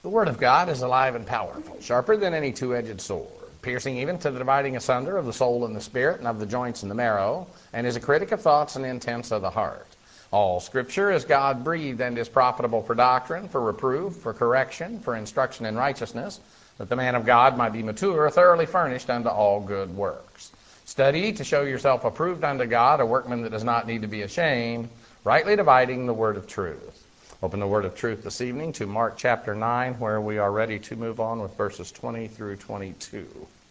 The Word of God is alive and powerful, sharper than any two-edged sword, piercing even to the dividing asunder of the soul and the spirit and of the joints and the marrow, and is a critic of thoughts and intents of the heart. All Scripture is God-breathed and is profitable for doctrine, for reproof, for correction, for instruction in righteousness, that the man of God might be mature, thoroughly furnished unto all good works. Study to show yourself approved unto God, a workman that does not need to be ashamed, rightly dividing the word of truth. Open the word of truth this evening to Mark chapter 9, where we are ready to move on with verses 20 through 22.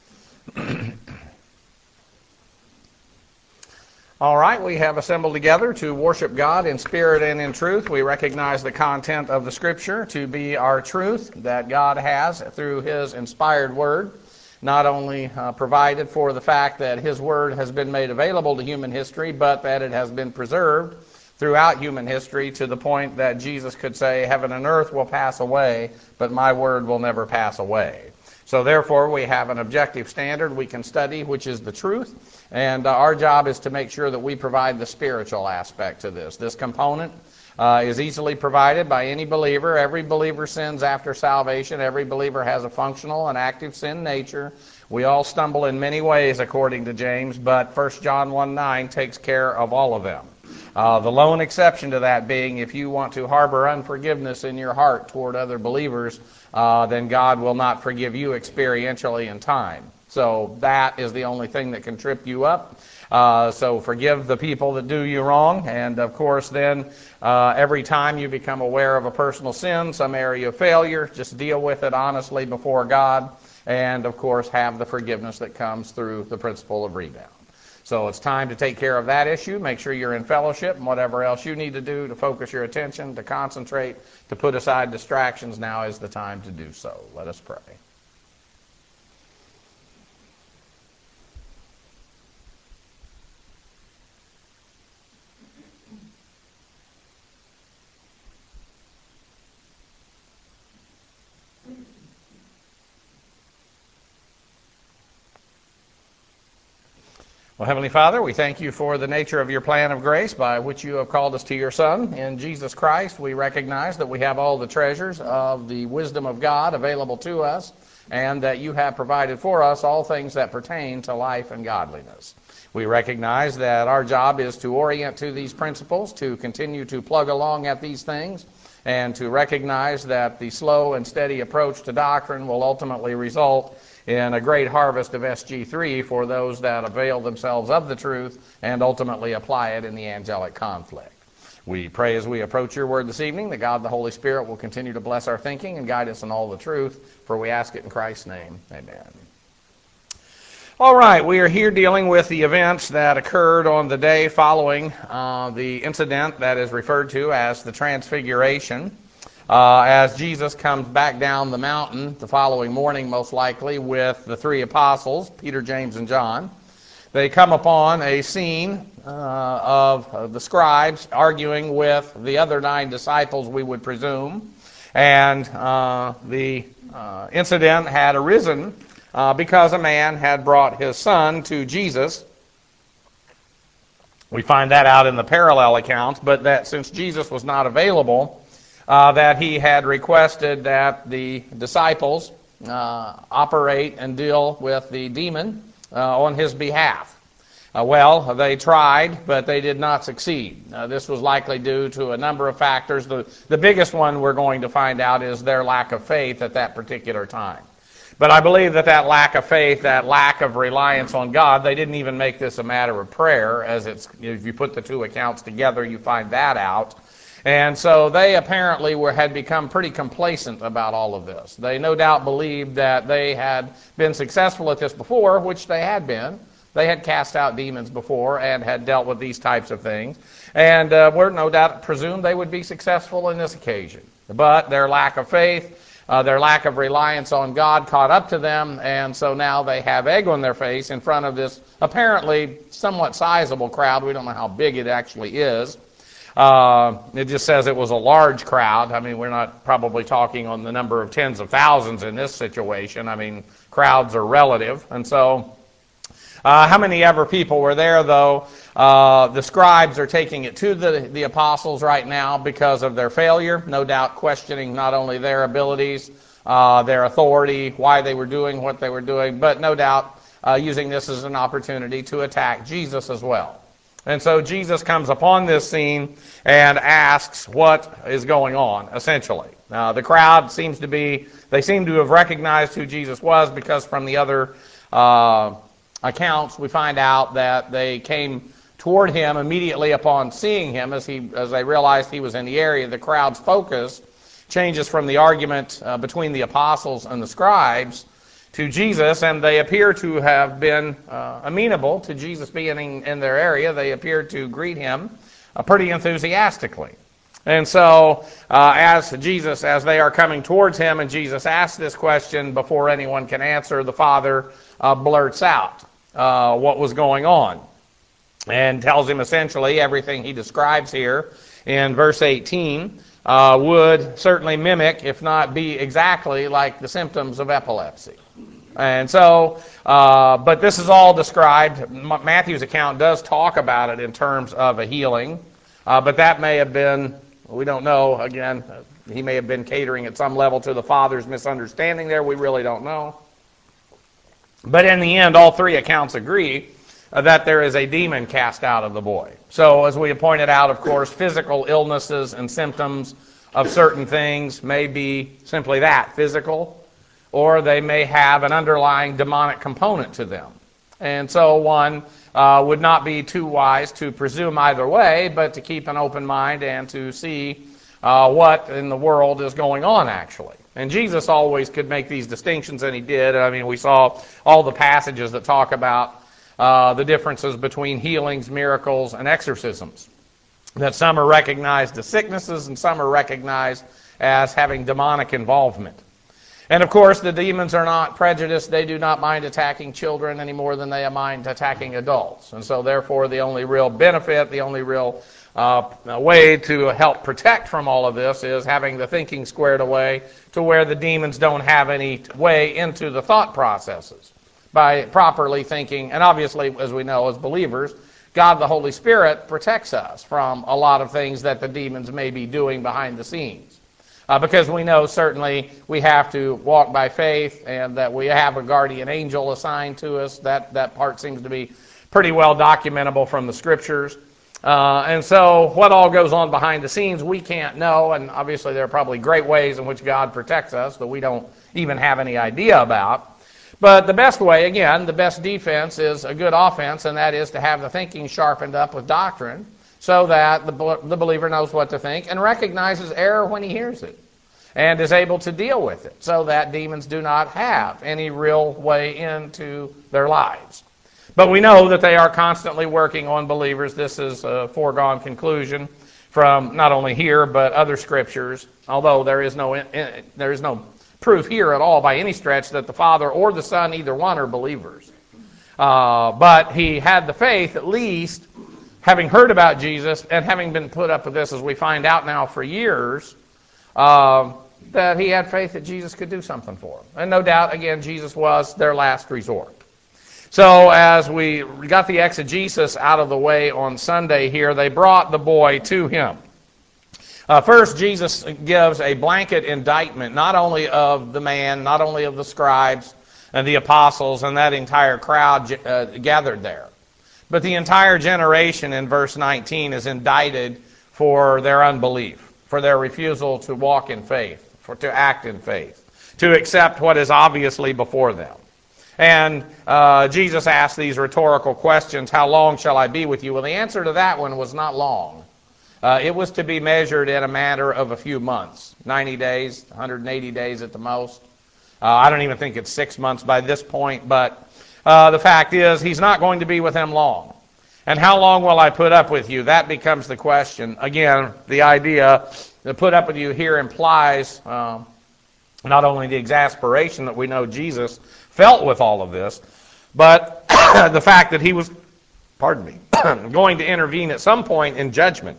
All right, we have assembled together to worship God in spirit and in truth. We recognize the content of the Scripture to be our truth that God has through His inspired Word, not only provided for the fact that His Word has been made available to human history, but that it has been preserved throughout human history to the point that Jesus could say, heaven and earth will pass away, but my word will never pass away. So therefore, we have an objective standard we can study, which is the truth, and our job is to make sure that we provide the spiritual aspect to this. This component is easily provided by any believer. Every believer sins after salvation. Every believer has a functional and active sin nature. We all stumble in many ways, according to James, but 1 John 1:9 takes care of all of them. The lone exception to that being if you want to harbor unforgiveness in your heart toward other believers, then God will not forgive you experientially in time. So that is the only thing that can trip you up. So forgive the people that do you wrong. And, of course, then every time you become aware of a personal sin, some area of failure, just deal with it honestly before God. And, of course, have the forgiveness that comes through the principle of rebound. So it's time to take care of that issue. Make sure you're in fellowship and whatever else you need to do to focus your attention, to concentrate, to put aside distractions. Now is the time to do so. Let us pray. Well, Heavenly Father, we thank you for the nature of your plan of grace by which you have called us to your Son. In Jesus Christ, we recognize that we have all the treasures of the wisdom of God available to us, and that you have provided for us all things that pertain to life and godliness. We recognize that our job is to orient to these principles, to continue to plug along at these things, and to recognize that the slow and steady approach to doctrine will ultimately result in a great harvest of SG3 for those that avail themselves of the truth and ultimately apply it in the angelic conflict. We pray as we approach your word this evening that God the Holy Spirit will continue to bless our thinking and guide us in all the truth, for we ask it in Christ's name. Amen. All right, we are here dealing with the events that occurred on the day following the incident that is referred to as the Transfiguration. As Jesus comes back down the mountain the following morning, most likely, with the three apostles, Peter, James, and John. They come upon a scene of the scribes arguing with the other 9 disciples, we would presume. And the incident had arisen because a man had brought his son to Jesus. We find that out in the parallel accounts, but that since Jesus was not available, that he had requested that the disciples operate and deal with the demon on his behalf. Well, they tried, but they did not succeed. This was likely due to a number of factors. The biggest one we're going to find out is their lack of faith at that particular time. But I believe that lack of faith, that lack of reliance on God, they didn't even make this a matter of prayer. If you put the two accounts together, you find that out. And so they apparently had become pretty complacent about all of this. They no doubt believed that they had been successful at this before, which they had been. They had cast out demons before and had dealt with these types of things. And were no doubt presumed they would be successful in this occasion. But their lack of faith, their lack of reliance on God caught up to them, and so now they have egg on their face in front of this apparently somewhat sizable crowd. We don't know how big it actually is. It just says it was a large crowd. I mean, we're not probably talking on the number of tens of thousands in this situation. I mean, crowds are relative. And so How many ever people were there, though? The scribes are taking it to the apostles right now because of their failure, no doubt questioning not only their abilities, their authority, why they were doing what they were doing, but no doubt using this as an opportunity to attack Jesus as well. And so Jesus comes upon this scene and asks what is going on, essentially. Now, the crowd seem to have recognized who Jesus was, because from the other accounts we find out that they came toward him immediately upon seeing him as they realized he was in the area. The crowd's focus changes from the argument between the apostles and the scribes to Jesus, and they appear to have been amenable to Jesus being in their area. They appear to greet him pretty enthusiastically. And so as they are coming towards him and Jesus asks this question, before anyone can answer, the Father blurts out what was going on and tells him essentially everything he describes here in verse 18 would certainly mimic, if not be exactly like, the symptoms of epilepsy. And so, but this is all described. Matthew's account does talk about it in terms of a healing, but that may have been, we don't know, again, he may have been catering at some level to the Father's misunderstanding there. We really don't know. But in the end, all three accounts agree that there is a demon cast out of the boy. So, as we have pointed out, of course, physical illnesses and symptoms of certain things may be simply that, physical, or they may have an underlying demonic component to them. And so one would not be too wise to presume either way, but to keep an open mind and to see what in the world is going on, actually. And Jesus always could make these distinctions, and he did. I mean, we saw all the passages that talk about the differences between healings, miracles, and exorcisms. That some are recognized as sicknesses and some are recognized as having demonic involvement. And of course, the demons are not prejudiced. They do not mind attacking children any more than they mind attacking adults. And so therefore, the only real benefit, the only real way to help protect from all of this is having the thinking squared away to where the demons don't have any way into the thought processes by properly thinking. And obviously, as we know as believers, God the Holy Spirit protects us from a lot of things that the demons may be doing behind the scenes. Because we know certainly we have to walk by faith and that we have a guardian angel assigned to us. That part seems to be pretty well documentable from the Scriptures. And so what all goes on behind the scenes we can't know, and obviously there are probably great ways in which God protects us that we don't even have any idea about. But the best way, again, the best defense is a good offense, and that is to have the thinking sharpened up with doctrine so that the believer knows what to think and recognizes error when he hears it and is able to deal with it so that demons do not have any real way into their lives. But we know that they are constantly working on believers. This is a foregone conclusion from not only here but other scriptures, although there is no proof here at all by any stretch that the Father or the Son, either one, are believers. But he had the faith, at least, having heard about Jesus and having been put up with this, as we find out now for years, that he had faith that Jesus could do something for him. And no doubt, again, Jesus was their last resort. So as we got the exegesis out of the way on Sunday here, they brought the boy to him. First, Jesus gives a blanket indictment, not only of the man, not only of the scribes and the apostles and that entire crowd gathered there, but the entire generation in verse 19 is indicted for their unbelief, for their refusal to walk in faith, to act in faith, to accept what is obviously before them. And Jesus asked these rhetorical questions, how long shall I be with you? Well, the answer to that one was not long. It was to be measured in a matter of a few months, 90 days, 180 days at the most. I don't even think it's 6 months by this point, but the fact is he's not going to be with them long. And how long will I put up with you? That becomes the question. Again, the idea to put up with you here implies not only the exasperation that we know Jesus felt with all of this, but the fact that he was, going to intervene at some point in judgment.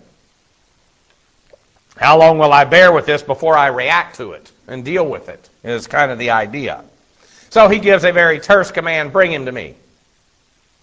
How long will I bear with this before I react to it and deal with it, is kind of the idea. So he gives a very terse command, bring him to me.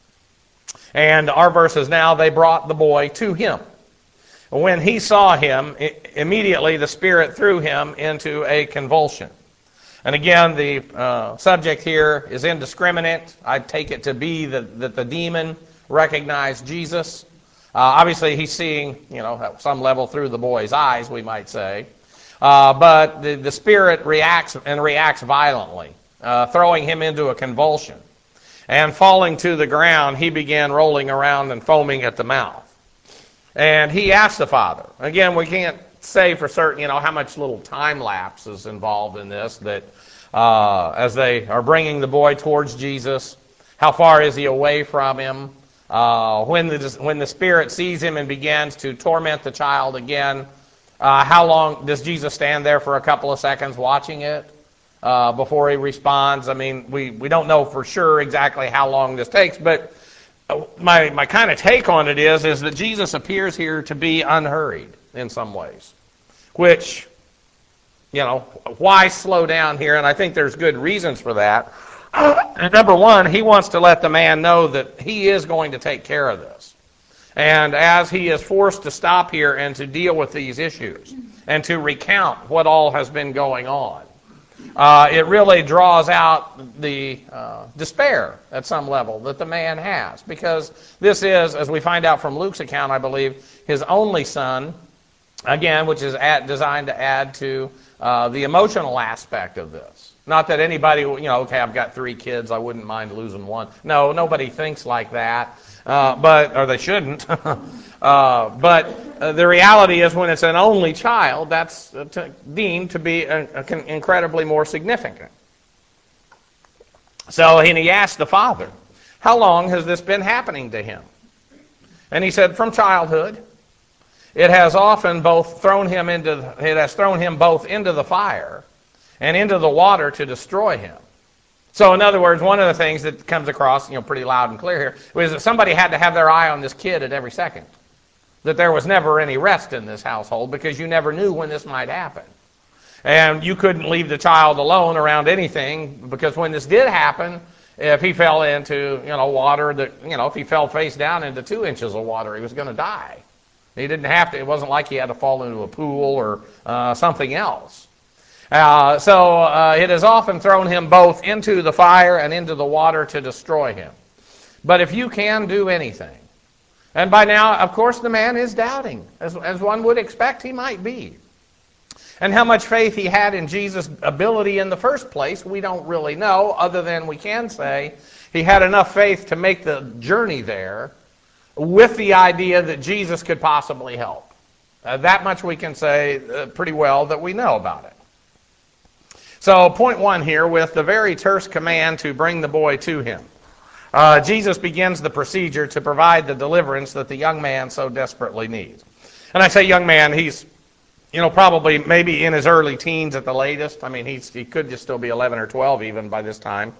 And our verse is now, they brought the boy to him. When he saw him, immediately the Spirit threw him into a convulsion. And again, the subject here is indiscriminate. I take it to be that the demon recognized Jesus. Obviously, he's seeing, at some level through the boy's eyes, we might say. But the Spirit reacts violently, throwing him into a convulsion. And falling to the ground, he began rolling around and foaming at the mouth. And he asked the Father. Again, we can't say for certain, how much little time lapse is involved in this, that as they are bringing the boy towards Jesus, how far is he away from him? When the Spirit sees him and begins to torment the child again, how long does Jesus stand there for a couple of seconds watching it before he responds? I mean, we don't know for sure exactly how long this takes, but my kind of take on it is that Jesus appears here to be unhurried in some ways, which, why slow down here? And I think there's good reasons for that. And number one, he wants to let the man know that he is going to take care of this. And as he is forced to stop here and to deal with these issues and to recount what all has been going on, it really draws out the despair at some level that the man has. Because this is, as we find out from Luke's account, I believe, his only son, again, which is designed to add to the emotional aspect of this. Not that anybody, okay, I've got 3 kids, I wouldn't mind losing one. No, nobody thinks like that, or they shouldn't. But the reality is when it's an only child, that's deemed to be incredibly more significant. So, and he asked the Father, how long has this been happening to him? And he said, from childhood. It has often thrown him both into the fire and into the water to destroy him. So, in other words, one of the things that comes across, pretty loud and clear here, was that somebody had to have their eye on this kid at every second. That there was never any rest in this household because you never knew when this might happen. And you couldn't leave the child alone around anything because when this did happen, if he fell into, water that, if he fell face down into 2 inches of water, he was going to die. He didn't have to, it wasn't like he had to fall into a pool or something else. So it has often thrown him both into the fire and into the water to destroy him. But if you can do anything, and by now, of course, the man is doubting, as one would expect he might be. And how much faith he had in Jesus' ability in the first place, we don't really know, other than we can say he had enough faith to make the journey there with the idea that Jesus could possibly help. That much we can say pretty well that we know about it. So point 1 here, with the very terse command to bring the boy to him. Jesus begins the procedure to provide the deliverance that the young man so desperately needs. And I say young man, he's, probably maybe in his early teens at the latest. I mean, he could just still be 11 or 12 even by this time.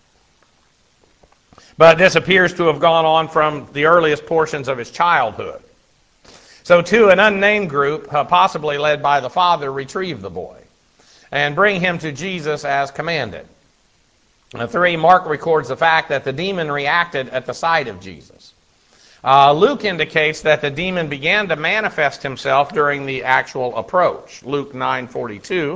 But this appears to have gone on from the earliest portions of his childhood. So 2, an unnamed group, possibly led by the father, retrieve the boy and bring him to Jesus as commanded. 3, Mark records the fact that the demon reacted at the sight of Jesus. Luke indicates that the demon began to manifest himself during the actual approach. Luke 9:42.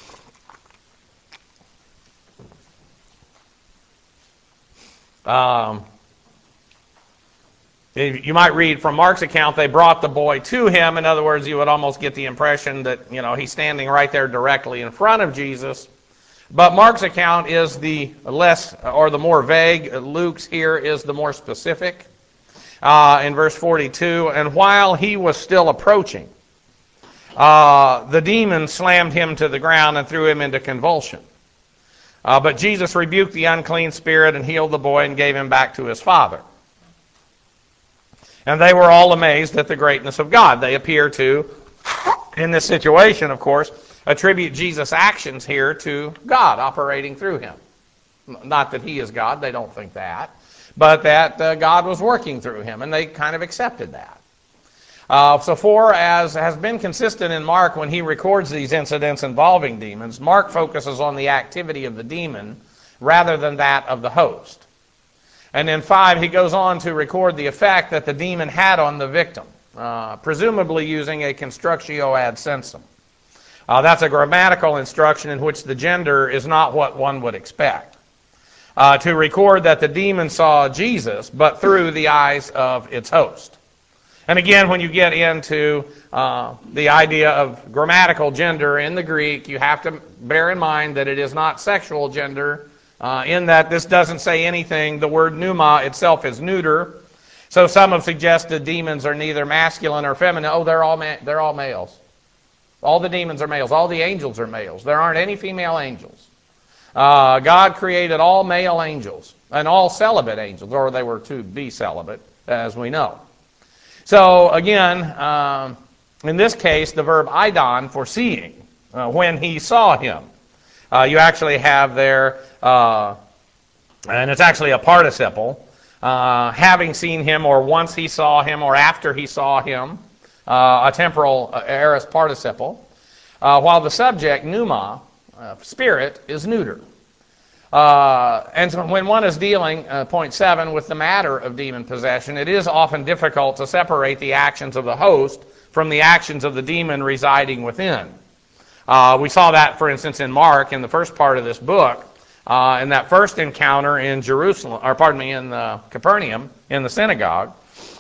You might read from Mark's account, they brought the boy to him. In other words, you would almost get the impression that, he's standing right there directly in front of Jesus. But Mark's account is the less, or the more vague. Luke's here is the more specific. In verse 42, and while he was still approaching, the demon slammed him to the ground and threw him into convulsion. But Jesus rebuked the unclean spirit and healed the boy and gave him back to his father. And they were all amazed at the greatness of God. They appear to, in this situation, of course, attribute Jesus' actions here to God operating through him. Not that he is God, they don't think that, but that God was working through him, and they kind of accepted that. So 4, as has been consistent in Mark when he records these incidents involving demons, Mark focuses on the activity of the demon rather than that of the host. And then 5, he goes on to record the effect that the demon had on the victim, presumably using a constructio ad sensum. That's a grammatical instruction in which the gender is not what one would expect. To record that the demon saw Jesus, but through the eyes of its host. And again, when you get into the idea of grammatical gender in the Greek, you have to bear in mind that it is not sexual gender, in that this doesn't say anything. The word pneuma itself is neuter. So some have suggested demons are neither masculine or feminine. Oh, they're all males. All the demons are males. All the angels are males. There aren't any female angels. God created all male angels and all celibate angels, or they were to be celibate, as we know. So again, in this case, the verb eidon, for seeing, when he saw him. You actually have there, and it's actually a participle, having seen him, or once he saw him, or after he saw him, a temporal aorist participle, while the subject, pneuma, spirit, is neuter. And so when one is dealing, point 7, with the matter of demon possession, it is often difficult to separate the actions of the host from the actions of the demon residing within. We saw that, for instance, in Mark, in the first part of this book, in that first encounter in in Capernaum, in the synagogue.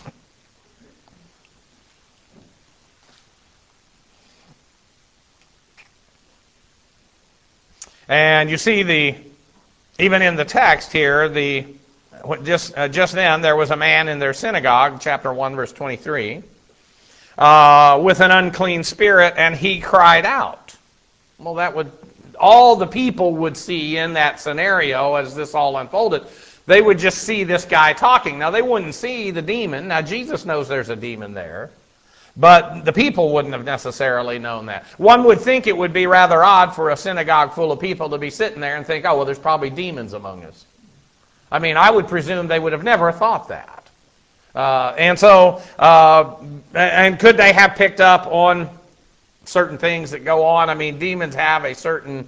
And you see even in the text here, just then there was a man in their synagogue, chapter 1, verse 23, with an unclean spirit, and he cried out. Well, all the people would see in that scenario as this all unfolded. They would just see this guy talking. Now, they wouldn't see the demon. Now, Jesus knows there's a demon there. But the people wouldn't have necessarily known that. One would think it would be rather odd for a synagogue full of people to be sitting there and think, oh, well, there's probably demons among us. I mean, I would presume they would have never thought that. And could they have picked up on certain things that go on? I mean, demons have a certain,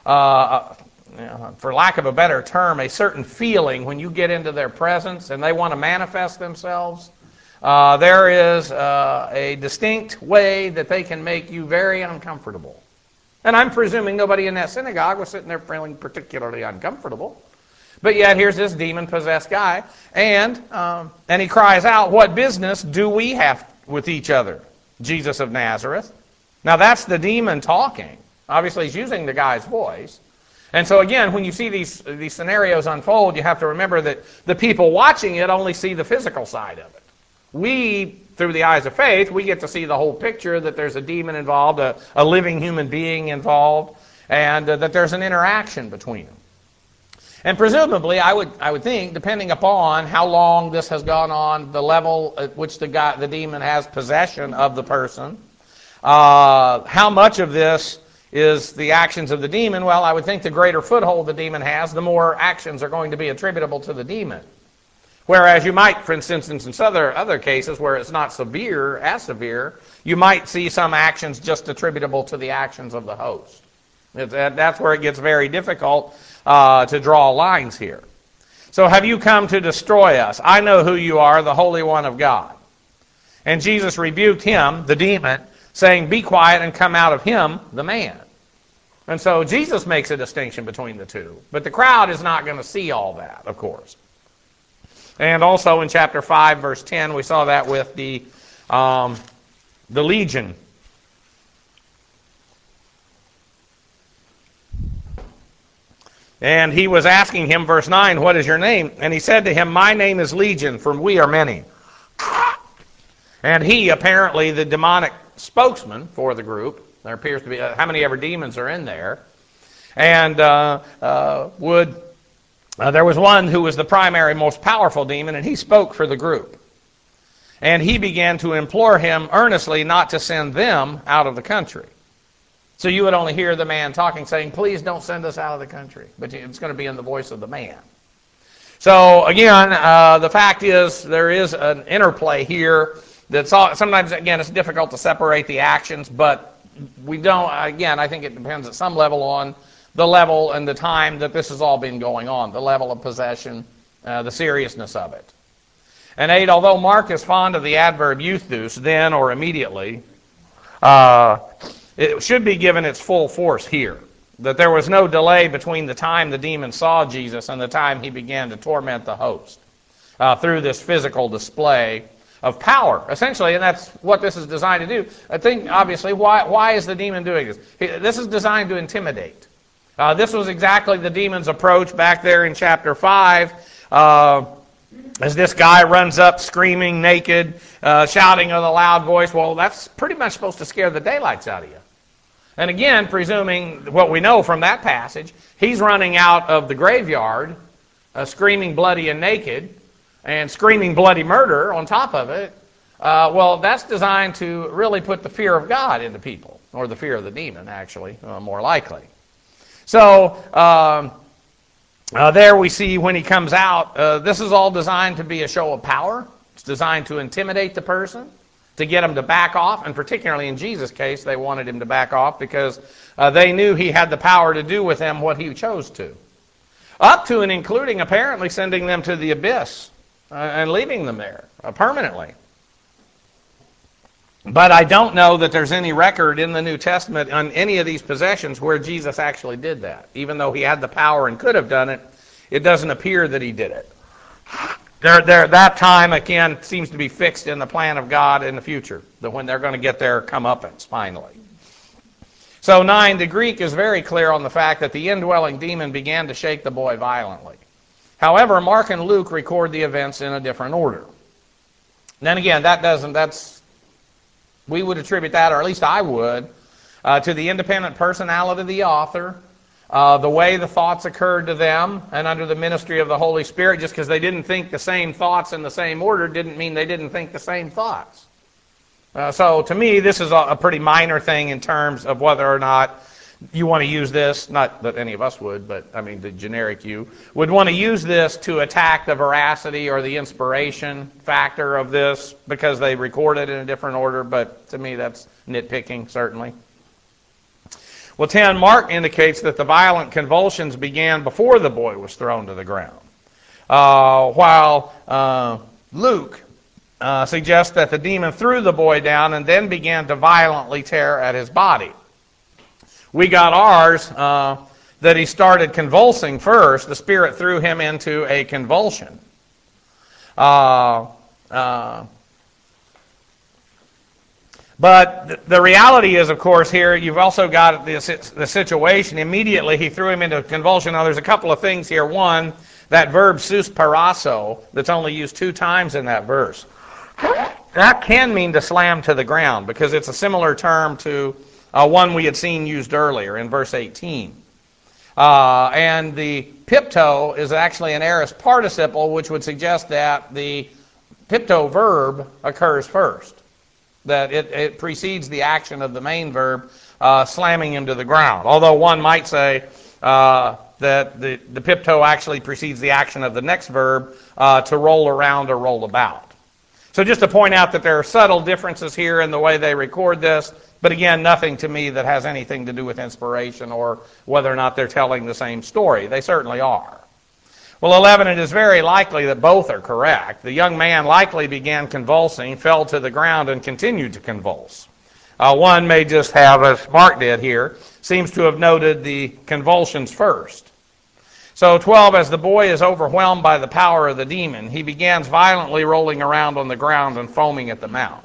for lack of a better term, a certain feeling when you get into their presence and they want to manifest themselves. There is a distinct way that they can make you very uncomfortable. And I'm presuming nobody in that synagogue was sitting there feeling particularly uncomfortable. But yet here's this demon-possessed guy, and he cries out, "What business do we have with each other, Jesus of Nazareth?" Now that's the demon talking. Obviously he's using the guy's voice. And so again, when you see these scenarios unfold, you have to remember that the people watching it only see the physical side of it. We, through the eyes of faith, we get to see the whole picture, that there's a demon involved, a living human being involved, and that there's an interaction between them. And presumably, I would think, depending upon how long this has gone on, the level at which the demon has possession of the person, how much of this is the actions of the demon, well, I would think the greater foothold the demon has, the more actions are going to be attributable to the demon. Whereas you might, for instance, in some other cases where it's not severe, you might see some actions just attributable to the actions of the host. That's where it gets very difficult to draw lines here. So, have you come to destroy us? I know who you are, the Holy One of God. And Jesus rebuked him, the demon, saying, "Be quiet and come out of him, the man." And so Jesus makes a distinction between the two. But the crowd is not going to see all that, of course. And also in chapter 5, verse 10, we saw that with the legion. And he was asking him, verse 9, "What is your name?" And he said to him, "My name is Legion, for we are many." And he, apparently the demonic spokesman for the group, there appears to be, how many ever demons are in there, and there was one who was the primary, most powerful demon, and he spoke for the group. And he began to implore him earnestly not to send them out of the country. So you would only hear the man talking, saying, "Please don't send us out of the country." But it's going to be in the voice of the man. So again, the fact is there is an interplay here. Sometimes, again, it's difficult to separate the actions, but we don't, again, I think it depends at some level on the level and the time that this has all been going on, the level of possession the seriousness of it. And 8, although Mark is fond of the adverb euthus, then or immediately, it should be given its full force here. That there was no delay between the time the demon saw Jesus and the time he began to torment the host through this physical display of power, essentially, and that's what this is designed to do. I think, obviously, why is the demon doing this? This is designed to intimidate. This was exactly the demon's approach back there in chapter 5, as this guy runs up screaming, naked, shouting with a loud voice. Well, that's pretty much supposed to scare the daylights out of you. And again, presuming what we know from that passage, he's running out of the graveyard, screaming bloody and naked, and screaming bloody murder on top of it. Well, that's designed to really put the fear of God into people, or the fear of the demon, actually, more likely. So, there we see when he comes out, this is all designed to be a show of power. It's designed to intimidate the person, to get him to back off, and particularly in Jesus' case, they wanted him to back off because they knew he had the power to do with them what he chose to. Up to and including apparently sending them to the abyss and leaving them there permanently. But I don't know that there's any record in the New Testament on any of these possessions where Jesus actually did that. Even though he had the power and could have done it, it doesn't appear that he did it. That time, again, seems to be fixed in the plan of God in the future, that when they're going to get their comeuppance, finally. So 9, the Greek is very clear on the fact that the indwelling demon began to shake the boy violently. However, Mark and Luke record the events in a different order. Then again, we would attribute that, or at least I would, to the independent personality of the author, the way the thoughts occurred to them, and under the ministry of the Holy Spirit. Just because they didn't think the same thoughts in the same order didn't mean they didn't think the same thoughts. So to me, this is a pretty minor thing in terms of whether or not you want to use this, not that any of us would, but I mean the generic you, would want to use this to attack the veracity or the inspiration factor of this because they recorded in a different order, but to me that's nitpicking, certainly. Well, 10, Mark indicates that the violent convulsions began before the boy was thrown to the ground, while Luke suggests that the demon threw the boy down and then began to violently tear at his body. We got ours that he started convulsing first. The Spirit threw him into a convulsion. But the reality is, of course, here you've also got the situation. Immediately he threw him into a convulsion. Now there's a couple of things here. One, that verb susparasso that's only used 2 times in that verse. That can mean to slam to the ground because it's a similar term to one we had seen used earlier in verse 18. And the pipto is actually an aorist participle, which would suggest that the pipto verb occurs first. That it precedes the action of the main verb, slamming him to the ground. Although one might say that the pipto actually precedes the action of the next verb, to roll around or roll about. So just to point out that there are subtle differences here in the way they record this, but again, nothing to me that has anything to do with inspiration or whether or not they're telling the same story. They certainly are. Well, 11, it is very likely that both are correct. The young man likely began convulsing, fell to the ground, and continued to convulse. One may just have, as Mark did here, seems to have noted the convulsions first. So 12, as the boy is overwhelmed by the power of the demon, he begins violently rolling around on the ground and foaming at the mouth.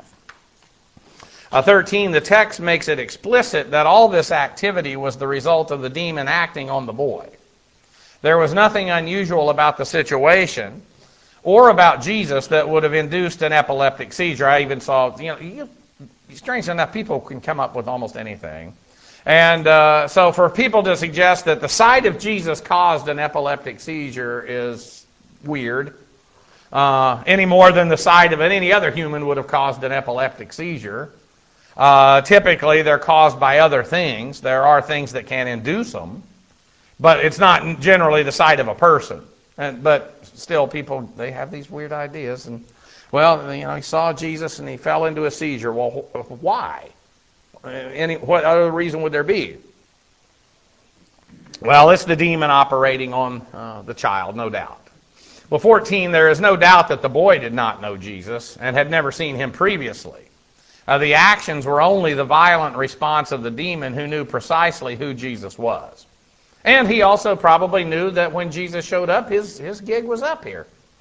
13, the text makes it explicit that all this activity was the result of the demon acting on the boy. There was nothing unusual about the situation or about Jesus that would have induced an epileptic seizure. I even saw, strange enough, people can come up with almost anything. And so for people to suggest that the sight of Jesus caused an epileptic seizure is weird, any more than the sight of any other human would have caused an epileptic seizure. Typically, they're caused by other things. There are things that can induce them, but it's not generally the sight of a person. But still, people, they have these weird ideas. And well, he saw Jesus and he fell into a seizure. Well, why? What other reason would there be? Well, it's the demon operating on the child, no doubt. Well, 14, there is no doubt that the boy did not know Jesus and had never seen him previously. The actions were only the violent response of the demon, who knew precisely who Jesus was. And he also probably knew that when Jesus showed up, his gig was up here.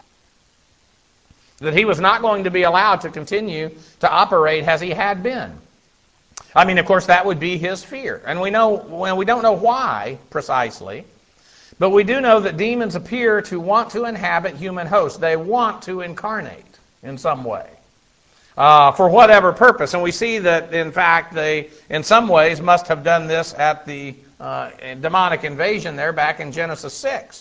That he was not going to be allowed to continue to operate as he had been. I mean, of course, that would be his fear. And we don't know why precisely, but we do know that demons appear to want to inhabit human hosts. They want to incarnate in some way, for whatever purpose. And we see that, in fact, they, in some ways, must have done this at the demonic invasion there back in Genesis 6.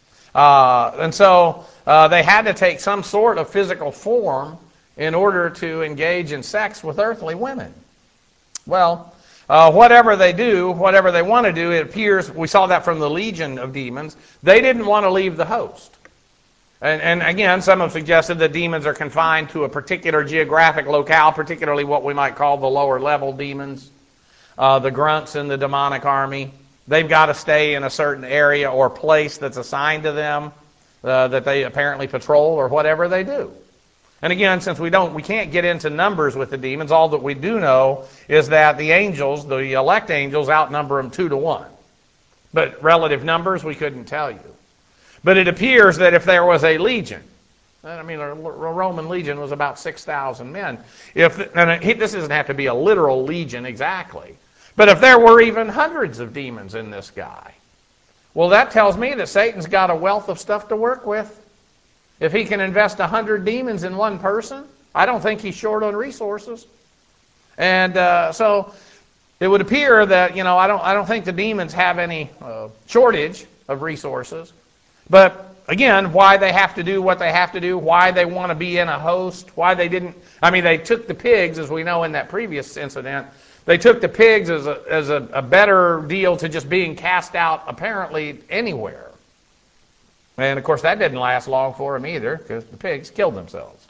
And so they had to take some sort of physical form in order to engage in sex with earthly women. Well, whatever they do, whatever they want to do, it appears, we saw that from the legion of demons, they didn't want to leave the host. And again, some have suggested that demons are confined to a particular geographic locale, particularly what we might call the lower level demons, the grunts in the demonic army. They've got to stay in a certain area or place that's assigned to them, that they apparently patrol or whatever they do. And again, since we can't get into numbers with the demons, all that we do know is that the angels, the elect angels, outnumber them 2-1. But relative numbers, we couldn't tell you. But it appears that if there was a legion, I mean, a Roman legion was about 6,000 men. This doesn't have to be a literal legion exactly. But if there were even hundreds of demons in this guy, well, that tells me that Satan's got a wealth of stuff to work with. If he can invest 100 demons in one person, I don't think he's short on resources. And so it would appear that, I don't think the demons have any shortage of resources. But again, why they have to do what they have to do, why they want to be in a host, why they didn't, they took the pigs, as we know in that previous incident, they took the pigs as a better deal to just being cast out apparently anywhere. And, of course, that didn't last long for him either, because the pigs killed themselves.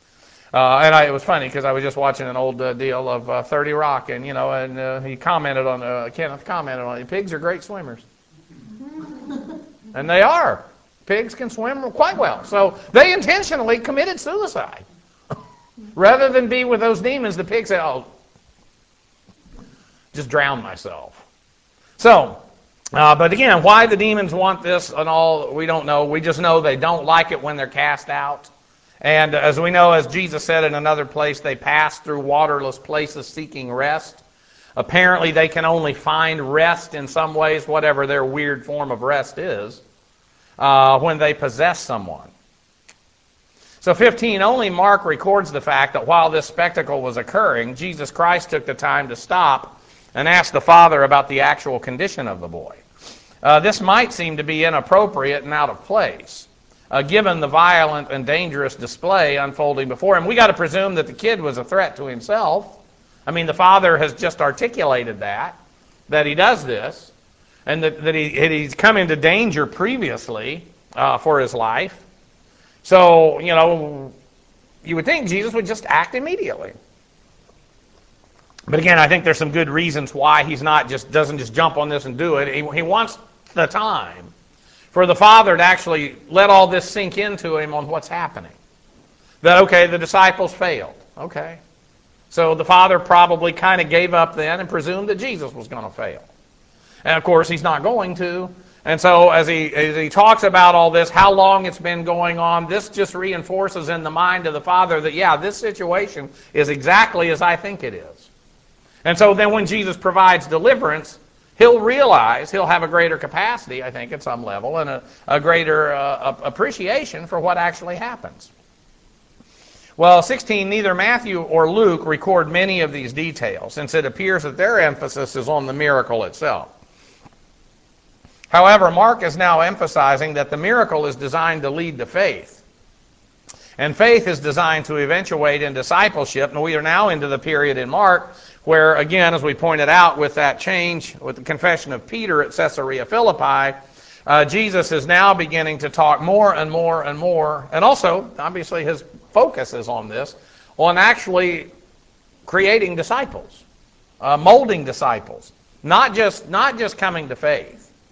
It was funny, because I was just watching an old deal of 30 Rock, and, he commented on, Kenneth commented on it, pigs are great swimmers. And they are. Pigs can swim quite well. So they intentionally committed suicide. Rather than be with those demons, the pig said, just drown myself. So, but again, why the demons want this and all, we don't know. We just know they don't like it when they're cast out. And as we know, as Jesus said in another place, they pass through waterless places seeking rest. Apparently, they can only find rest in some ways, whatever their weird form of rest is, when they possess someone. So 15, only Mark records the fact that while this spectacle was occurring, Jesus Christ took the time to stop and ask the Father about the actual condition of the boy. This might seem to be inappropriate and out of place, given the violent and dangerous display unfolding before him. We got to presume that the kid was a threat to himself. The Father has just articulated that he does this, and that he's come into danger previously for his life. So, you would think Jesus would just act immediately. But again, I think there's some good reasons why he's doesn't just jump on this and do it. He wants the time for the Father to actually let all this sink into him on what's happening. That, okay, the disciples failed. Okay. So the Father probably kind of gave up then and presumed that Jesus was going to fail. And of course, he's not going to. And so as he talks about all this, how long it's been going on, this just reinforces in the mind of the Father that, yeah, this situation is exactly as I think it is. And so then when Jesus provides deliverance, he'll realize, he'll have a greater capacity, I think, at some level, and a greater appreciation for what actually happens. Well, 16, neither Matthew or Luke record many of these details, since it appears that their emphasis is on the miracle itself. However, Mark is now emphasizing that the miracle is designed to lead to faith. And faith is designed to eventuate in discipleship. And we are now into the period in Mark where, again, as we pointed out with that change, with the confession of Peter at Caesarea Philippi, Jesus is now beginning to talk more and more and more. And also, obviously, his focus is on this, on actually creating disciples, molding disciples, not just coming to faith.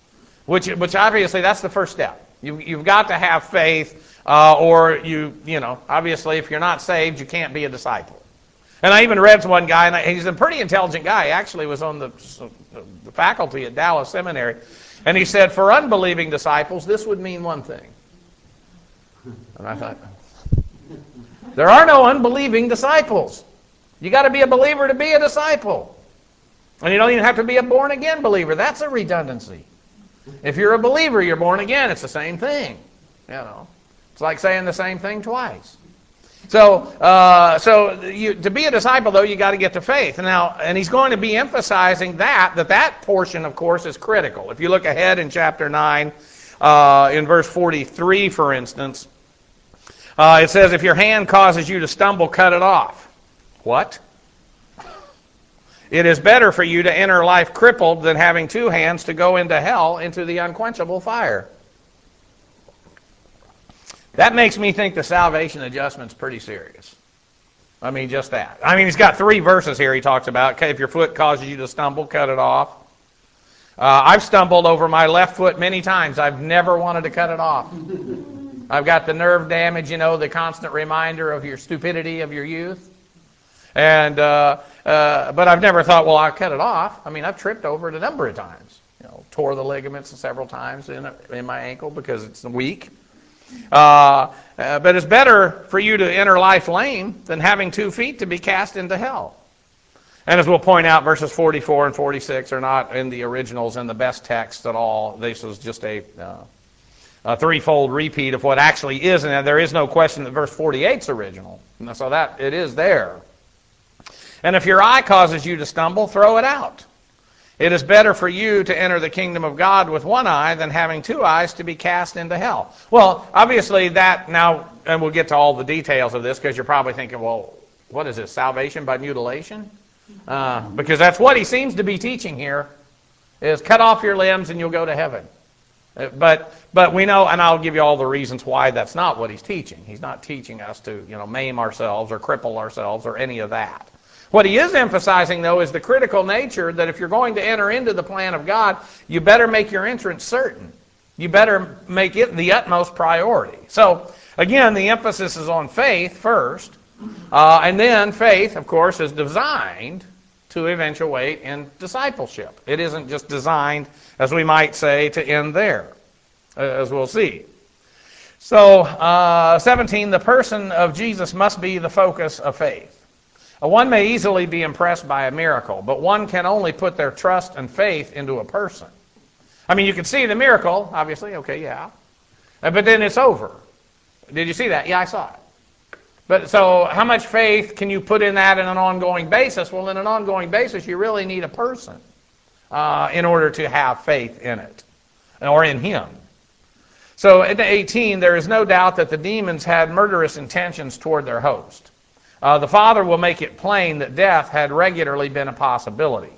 which obviously that's the first step. You've got to have faith, or obviously if you're not saved, you can't be a disciple. And I even read one guy, and he's a pretty intelligent guy. He actually was on the faculty at Dallas Seminary. And he said, for unbelieving disciples, this would mean one thing. And I thought, there are no unbelieving disciples. You got to be a believer to be a disciple. And you don't even have to be a born-again believer. That's a redundancy. If you're a believer, you're born again. It's the same thing. It's like saying the same thing twice. So to be a disciple, though, you got to get to faith. And he's going to be emphasizing that portion, of course, is critical. If you look ahead in chapter 9, in verse 43, for instance, it says, if your hand causes you to stumble, cut it off. What? It is better for you to enter life crippled than having two hands to go into hell, into the unquenchable fire. That makes me think the salvation adjustment's pretty serious. I mean, just that. I mean, he's got 3 verses here he talks about. Okay, if your foot causes you to stumble, cut it off. I've stumbled over my left foot many times. I've never wanted to cut it off. I've got the nerve damage, the constant reminder of your stupidity of your youth. And but I've never thought, well, I'll cut it off. I mean, I've tripped over it a number of times. Tore the ligaments several times in my ankle because it's weak. But it's better for you to enter life lame than having 2 feet to be cast into hell. And as we'll point out, verses 44 and 46 are not in the originals in the best text at all. This was just a threefold repeat of what actually is, and there is no question that verse 48 is original. So that it is there. And if your eye causes you to stumble, throw it out. It is better for you to enter the kingdom of God with 1 eye than having 2 eyes to be cast into hell. Well, obviously that now, and we'll get to all the details of this because you're probably thinking, well, what is this, salvation by mutilation? Because that's what he seems to be teaching here, is cut off your limbs and you'll go to heaven. But we know, and I'll give you all the reasons why that's not what he's teaching. He's not teaching us to maim ourselves or cripple ourselves or any of that. What he is emphasizing, though, is the critical nature that if you're going to enter into the plan of God, you better make your entrance certain. You better make it the utmost priority. So, again, the emphasis is on faith first, and then faith, of course, is designed to eventuate in discipleship. It isn't just designed, as we might say, to end there, as we'll see. So, 17, the person of Jesus must be the focus of faith. One may easily be impressed by a miracle, but one can only put their trust and faith into a person. I mean, you can see the miracle, obviously, okay, yeah. But then it's over. Did you see that? Yeah, I saw it. But so how much faith can you put in that on an ongoing basis? Well, in an ongoing basis, you really need a person in order to have faith in it, or in him. So at 18, there is no doubt that the demons had murderous intentions toward their host. The Father will make it plain that death had regularly been a possibility.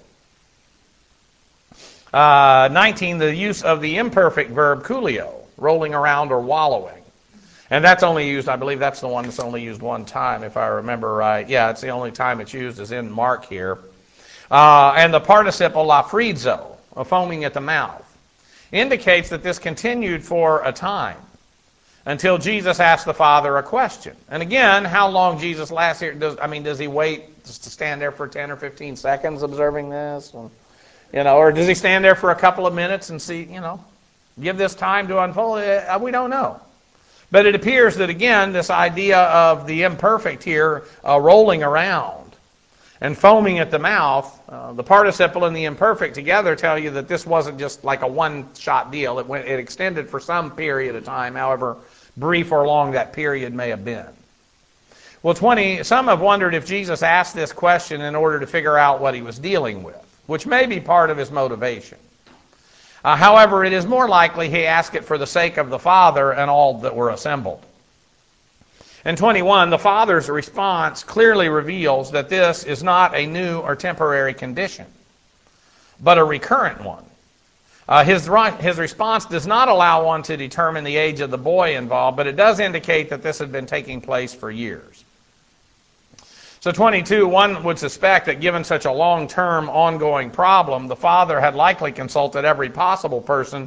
19, the use of the imperfect verb coolio, rolling around or wallowing. And that's only used, I believe that's the one that's only used 1 time, if I remember right. Yeah, it's the only time it's used is in Mark here. And the participle lafrizo, foaming at the mouth, indicates that this continued for a time, until Jesus asked the Father a question. And again, how long Jesus lasts here, does he wait just to stand there for 10 or 15 seconds observing this? Or does he stand there for a couple of minutes and see, give this time to unfold? We don't know. But it appears that, again, this idea of the imperfect here rolling around and foaming at the mouth, the participle and the imperfect together tell you that this wasn't just like a one-shot deal. It extended for some period of time, however brief or long that period may have been. Well, 20, some have wondered if Jesus asked this question in order to figure out what he was dealing with, which may be part of his motivation. However, it is more likely he asked it for the sake of the Father and all that were assembled. In 21, the Father's response clearly reveals that this is not a new or temporary condition, but a recurrent one. His response does not allow one to determine the age of the boy involved, but it does indicate that this had been taking place for years. So 22, one would suspect that given such a long-term ongoing problem, the Father had likely consulted every possible person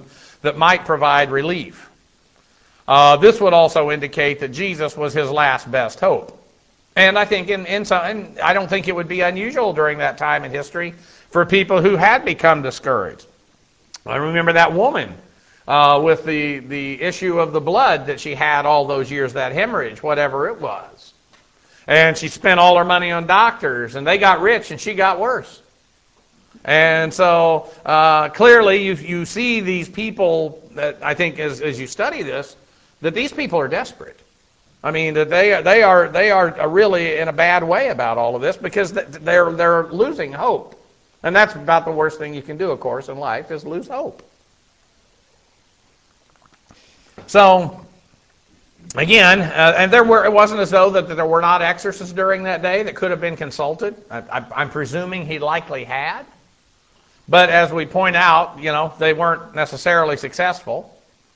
that might provide relief. This would also indicate that Jesus was his last best hope. And I think and I don't think it would be unusual during that time in history for people who had become discouraged. I remember that woman with the issue of the blood that she had all those years, that hemorrhage, whatever it was. And she spent all her money on doctors, and they got rich, and she got worse. And so clearly you see these people that I think as you study this, that these people are desperate. I mean, that they are really in a bad way about all of this because they're losing hope. And that's about the worst thing you can do, of course, in life, is lose hope. So, again, and it wasn't as though that there were not exorcists during that day that could have been consulted. I'm presuming he likely had. But as we point out, they weren't necessarily successful.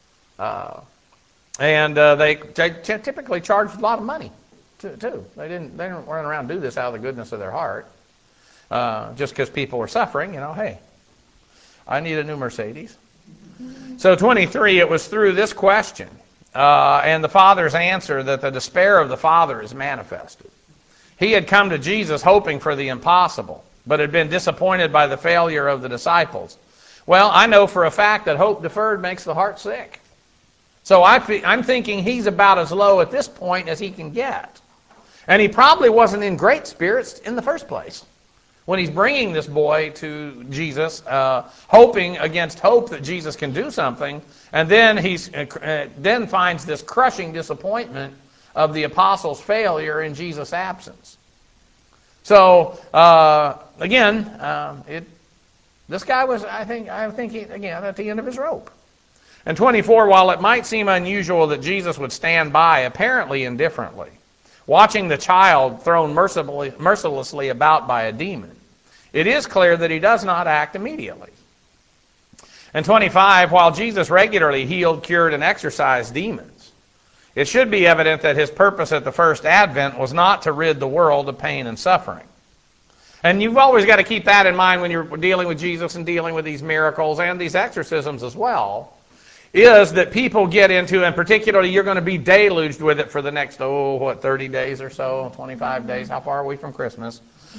And they typically charged a lot of money, too. They didn't run around and do this out of the goodness of their heart. Just because people were suffering, hey, I need a new Mercedes. So 23, it was through this question and the Father's answer that the despair of the Father is manifested. He had come to Jesus hoping for the impossible, but had been disappointed by the failure of the disciples. Well, I know for a fact that hope deferred makes the heart sick. So I'm thinking he's about as low at this point as he can get. And he probably wasn't in great spirits in the first place when he's bringing this boy to Jesus, hoping against hope that Jesus can do something, and then then finds this crushing disappointment of the apostles' failure in Jesus' absence. So again, this guy was, I'm thinking again at the end of his rope. And 24, while it might seem unusual that Jesus would stand by, apparently indifferently, watching the child thrown mercilessly about by a demon, it is clear that he does not act immediately. And 25, while Jesus regularly healed, cured, and exorcised demons, it should be evident that his purpose at the first advent was not to rid the world of pain and suffering. And you've always got to keep that in mind when you're dealing with Jesus and dealing with these miracles and these exorcisms as well, is that people get into, and particularly you're going to be deluged with it for the next, 30 days or so, 25 days. How far are we from Christmas?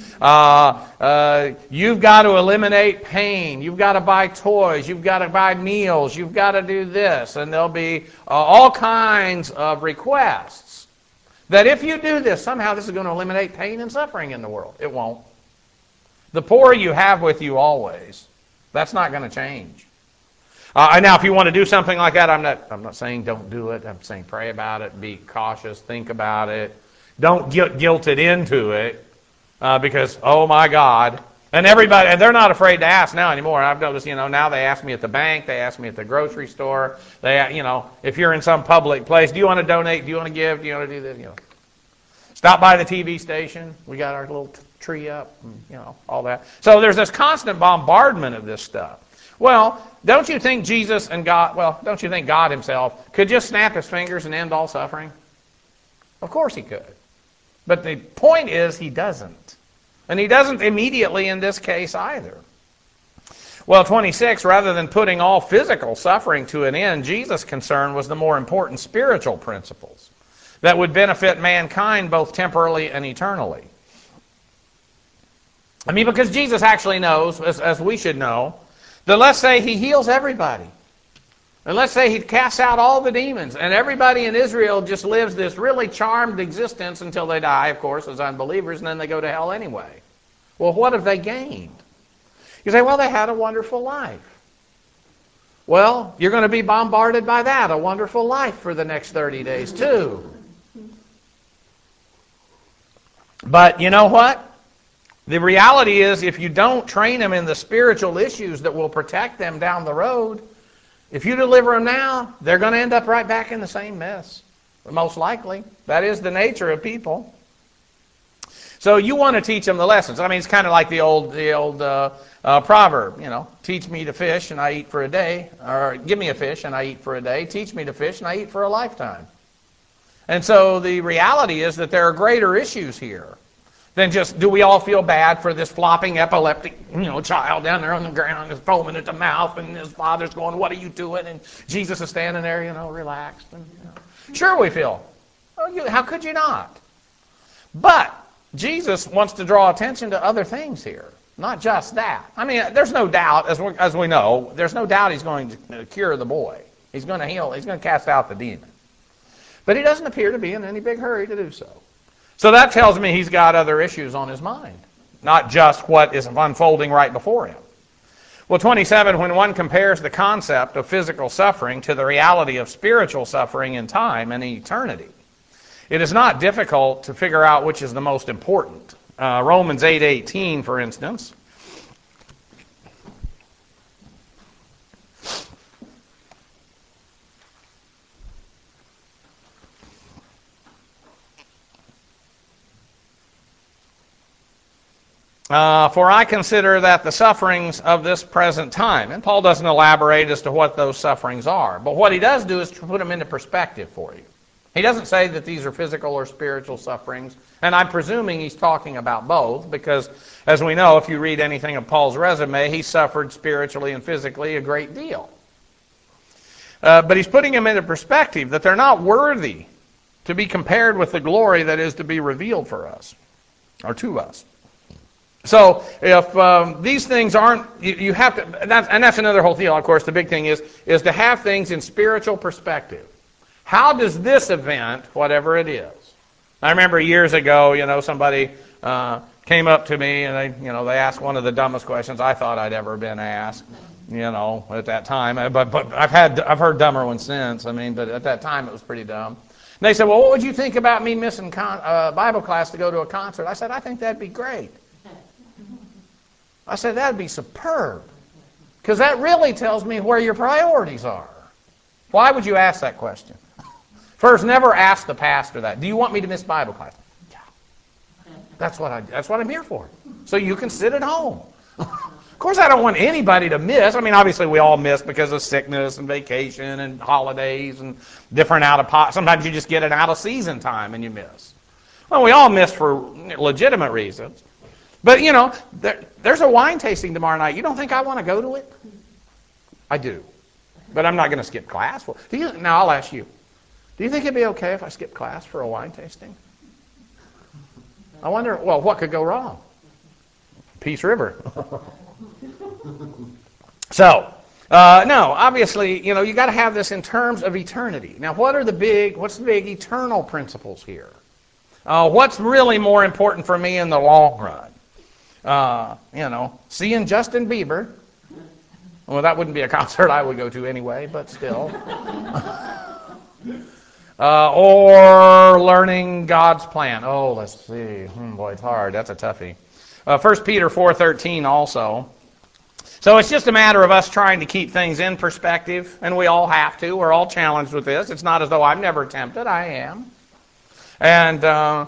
You've got to eliminate pain. You've got to buy toys. You've got to buy meals. You've got to do this. And there'll be all kinds of requests that if you do this, somehow this is going to eliminate pain and suffering in the world. It won't. The poor you have with you always. That's not going to change. Now, if you want to do something like that, I'm not saying don't do it. I'm saying pray about it, be cautious, think about it. Don't get guilted into it because, oh my God. And they're not afraid to ask now anymore. I've noticed, now they ask me at the bank, they ask me at the grocery store. If you're in some public place, do you want to donate? Do you want to give? Do you want to do this? Stop by the TV station. We got our little tree up, and, all that. So there's this constant bombardment of this stuff. Well, don't you think Jesus and God, don't you think God himself could just snap his fingers and end all suffering? Of course he could. But the point is he doesn't. And he doesn't immediately in this case either. Well, 26, rather than putting all physical suffering to an end, Jesus' concern was the more important spiritual principles that would benefit mankind both temporally and eternally. Because Jesus actually knows, as we should know, that let's say he heals everybody. And let's say he casts out all the demons. And everybody in Israel just lives this really charmed existence until they die, of course, as unbelievers, and then they go to hell anyway. Well, what have they gained? You say, they had a wonderful life. Well, you're going to be bombarded by that, a wonderful life for the next 30 days too. But you know what? The reality is, if you don't train them in the spiritual issues that will protect them down the road, if you deliver them now, they're going to end up right back in the same mess. Most likely. That is the nature of people. So you want to teach them the lessons. It's kind of like the old proverb, teach me to fish and I eat for a day, or give me a fish and I eat for a day, teach me to fish and I eat for a lifetime. And so the reality is that there are greater issues here. than just, do we all feel bad for this flopping epileptic, child down there on the ground who's foaming at the mouth, and his father's going, what are you doing? And Jesus is standing there, relaxed. And, Sure we feel. How could you not? But Jesus wants to draw attention to other things here, not just that. I mean, there's no doubt, as we know, there's no doubt he's going to cure the boy. He's going to heal, he's going to cast out the demon. But he doesn't appear to be in any big hurry to do so. So that tells me he's got other issues on his mind, not just what is unfolding right before him. Well, 27, when one compares the concept of physical suffering to the reality of spiritual suffering in time and eternity, it is not difficult to figure out which is the most important. Romans 8:18, for instance. For I consider that the sufferings of this present time, and Paul doesn't elaborate as to what those sufferings are, but what he does do is to put them into perspective for you. He doesn't say that these are physical or spiritual sufferings, and I'm presuming he's talking about both, because as we know, if you read anything of Paul's resume, he suffered spiritually and physically a great deal. But he's putting them into perspective, that they're not worthy to be compared with the glory that is to be revealed for us, or to us. So if these things aren't, you have to, and that's another whole deal, of course. The big thing is to have things in spiritual perspective. How does this event, whatever it is? I remember years ago, somebody came up to me and they asked one of the dumbest questions I thought I'd ever been asked, at that time. But I've heard dumber ones since. But at that time it was pretty dumb. And they said, well, what would you think about me missing Bible class to go to a concert? I said, I think that'd be great. I said, that'd be superb. Because that really tells me where your priorities are. Why would you ask that question? First, never ask the pastor that. Do you want me to miss Bible class? Yeah. That's what I'm here for. So you can sit at home. Of course, I don't want anybody to miss. Obviously we all miss because of sickness and vacation and holidays and different sometimes you just get an out of season time and you miss. Well, we all miss for legitimate reasons. But, there's a wine tasting tomorrow night. You don't think I want to go to it? I do. But I'm not going to skip class. Now, I'll ask you. Do you think it'd be okay if I skip class for a wine tasting? I wonder, what could go wrong? Peace River. So, no, obviously, you got to have this in terms of eternity. Now, what's the big eternal principles here? What's really more important for me in the long run? Seeing Justin Bieber. Well, that wouldn't be a concert I would go to anyway, but still. Or learning God's plan. Oh, let's see. Boy, it's hard. That's a toughie. 1 Peter 4:13 also. So it's just a matter of us trying to keep things in perspective, and we all have to. We're all challenged with this. It's not as though I'm never tempted. I am. And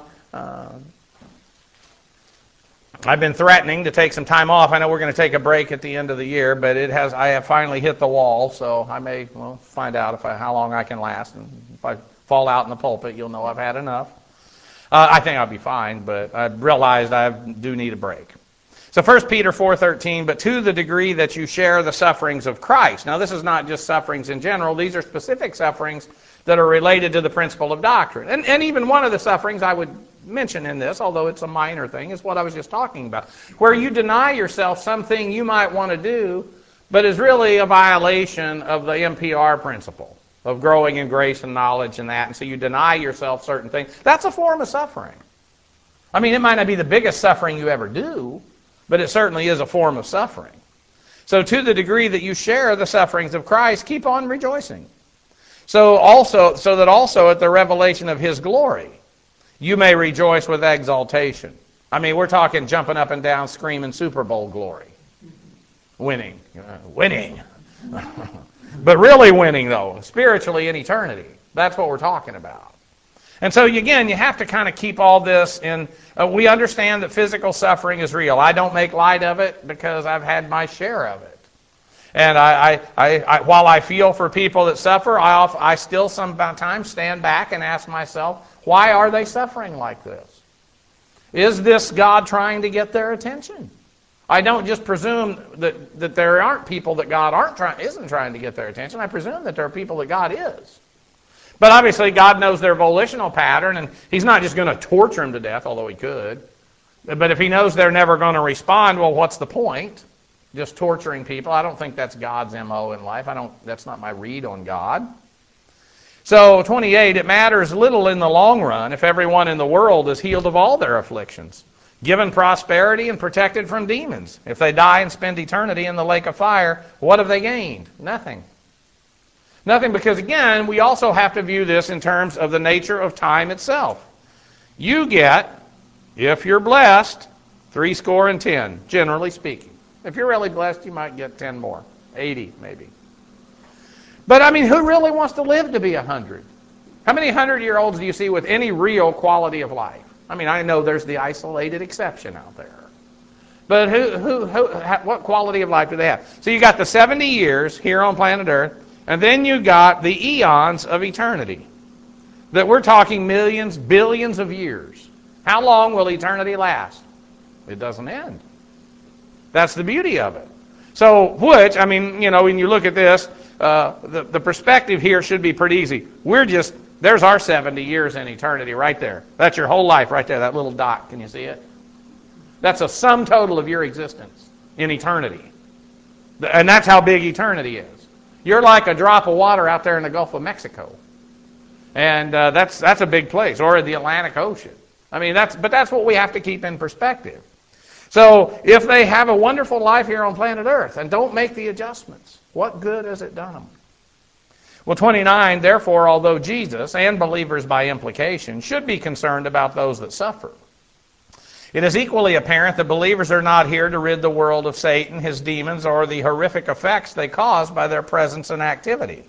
I've been threatening to take some time off. I know we're going to take a break at the end of the year, but I have finally hit the wall, so I may find out how long I can last. And if I fall out in the pulpit, you'll know I've had enough. I think I'll be fine, but I realized I do need a break. So 1 Peter 4:13, but to the degree that you share the sufferings of Christ. Now, this is not just sufferings in general. These are specific sufferings that are related to the principle of doctrine. And even one of the sufferings I would mention in this, although it's a minor thing, is what I was just talking about, where you deny yourself something you might want to do, but is really a violation of the MPR principle of growing in grace and knowledge and that, and so you deny yourself certain things. That's a form of suffering. It might not be the biggest suffering you ever do, but it certainly is a form of suffering. So to the degree that you share the sufferings of Christ, keep on rejoicing. So that also at the revelation of His glory, you may rejoice with exaltation. We're talking jumping up and down, screaming Super Bowl glory. Winning. But really winning, though, spiritually in eternity. That's what we're talking about. And so, again, you have to kind of keep all this in. We understand that physical suffering is real. I don't make light of it because I've had my share of it. And while I feel for people that suffer, I still sometimes stand back and ask myself, why are they suffering like this? Is this God trying to get their attention? I don't just presume that there aren't people that God isn't trying to get their attention. I presume that there are people that God is. But obviously God knows their volitional pattern, and He's not just going to torture them to death, although He could. But if He knows they're never going to respond, well, what's the point? Just torturing people. I don't think that's God's MO in life. That's not my read on God. So 28, it matters little in the long run if everyone in the world is healed of all their afflictions, given prosperity and protected from demons. If they die and spend eternity in the lake of fire, what have they gained? Nothing. Nothing, because again, we also have to view this in terms of the nature of time itself. You get, if you're blessed, 70, generally speaking. If you're really blessed, you might get 10 more, 80 maybe. But I mean, who really wants to live to be 100? How many 100-year-olds do you see with any real quality of life? I mean, I know there's the isolated exception out there. But what quality of life do they have? So you got the 70 years here on planet Earth, and then you got the eons of eternity. That we're talking millions, billions of years. How long will eternity last? It doesn't end. That's the beauty of it. So, when you look at this, the perspective here should be pretty easy. There's our 70 years in eternity right there. That's your whole life right there, that little dot. Can you see it? That's a sum total of your existence in eternity. And that's how big eternity is. You're like a drop of water out there in the Gulf of Mexico. And that's a big place, or the Atlantic Ocean. I mean, that's what we have to keep in perspective. So if they have a wonderful life here on planet Earth and don't make the adjustments, what good has it done them? Well, 29, therefore, although Jesus, and believers by implication, should be concerned about those that suffer, it is equally apparent that believers are not here to rid the world of Satan, his demons, or the horrific effects they cause by their presence and activity.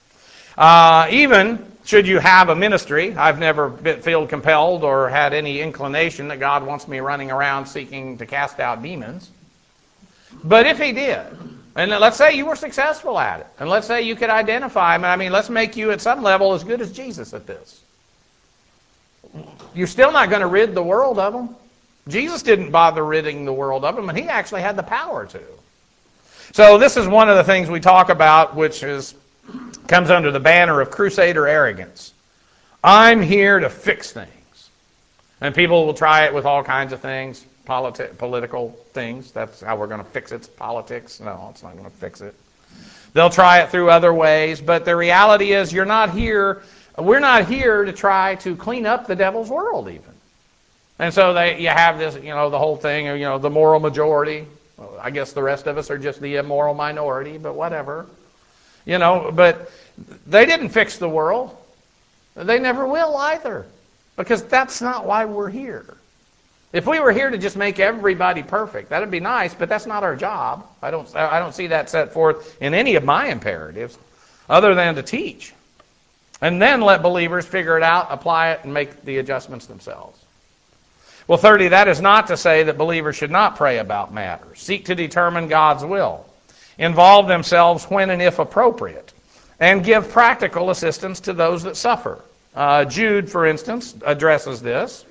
Even should you have a ministry, I've never felt compelled or had any inclination that God wants me running around seeking to cast out demons. But if He did, and let's say you were successful at it, and let's say you could identify him, let's make you at some level as good as Jesus at this. You're still not going to rid the world of them. Jesus didn't bother ridding the world of them, and He actually had the power to. So this is one of the things we talk about, which comes under the banner of crusader arrogance. I'm here to fix things. And people will try it with all kinds of things, political things. That's how we're going to fix it. It's politics. No, it's not going to fix it. They'll try it through other ways, but the reality is we're not here to try to clean up the devil's world even. And so you have this, the whole thing of, the moral majority. Well, I guess the rest of us are just the immoral minority, but whatever. But they didn't fix the world. They never will either. Because that's not why we're here. If we were here to just make everybody perfect, that'd be nice, but that's not our job. I don't see that set forth in any of my imperatives other than to teach. And then let believers figure it out, apply it, and make the adjustments themselves. Well, 30, that is not to say that believers should not pray about matters. Seek to determine God's will. Involve themselves when and if appropriate, and give practical assistance to those that suffer. Jude, for instance, addresses this.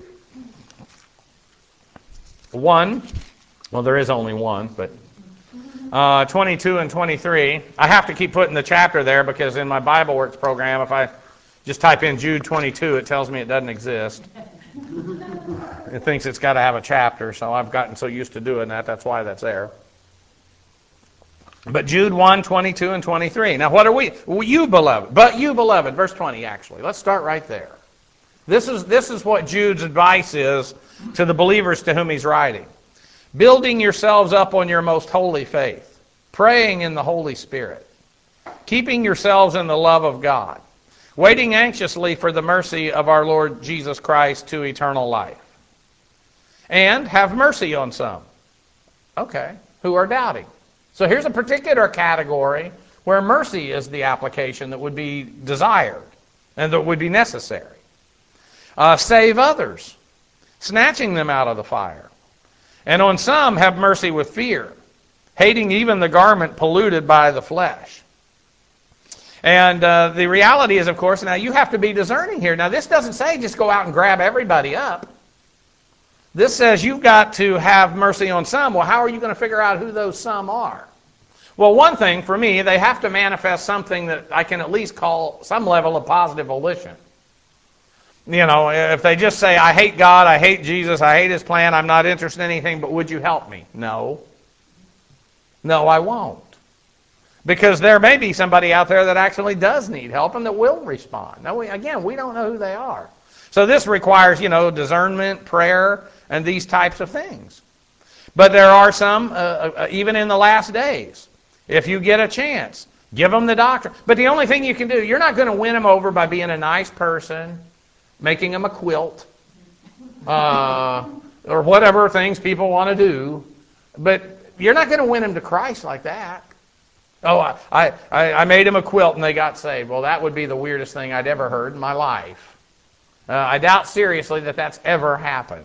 1, well, there is only one, but 22 and 23. I have to keep putting the chapter there because in my Bible Works program, if I just type in Jude 22, it tells me it doesn't exist. It thinks it's got to have a chapter, so I've gotten so used to doing that. That's why that's there. But Jude 1, 22, and 23. Now, what are we? You, beloved. But you, beloved. Verse 20, actually. Let's start right there. This is what Jude's advice is to the believers to whom he's writing. Building yourselves up on your most holy faith. Praying in the Holy Spirit. Keeping yourselves in the love of God. Waiting anxiously for the mercy of our Lord Jesus Christ to eternal life. And have mercy on some. Okay. Who are doubting. So here's a particular category where mercy is the application that would be desired and that would be necessary. Save others, snatching them out of the fire. And on some have mercy with fear, hating even the garment polluted by the flesh. And the reality is, of course, now you have to be discerning here. Now this doesn't say just go out and grab everybody up. This says you've got to have mercy on some. Well, how are you going to figure out who those some are? Well, one thing for me, they have to manifest something that I can at least call some level of positive volition. You know, if they just say, I hate God, I hate Jesus, I hate His plan, I'm not interested in anything, but would you help me? No. No, I won't. Because there may be somebody out there that actually does need help and that will respond. Now, again, we don't know who they are. So this requires, discernment, prayer, and these types of things. But there are some, even in the last days, if you get a chance, give them the doctrine. But the only thing you can do, you're not going to win them over by being a nice person, making them a quilt, or whatever things people want to do. But you're not going to win them to Christ like that. Oh, I made them a quilt and they got saved. Well, that would be the weirdest thing I'd ever heard in my life. I doubt seriously that that's ever happened.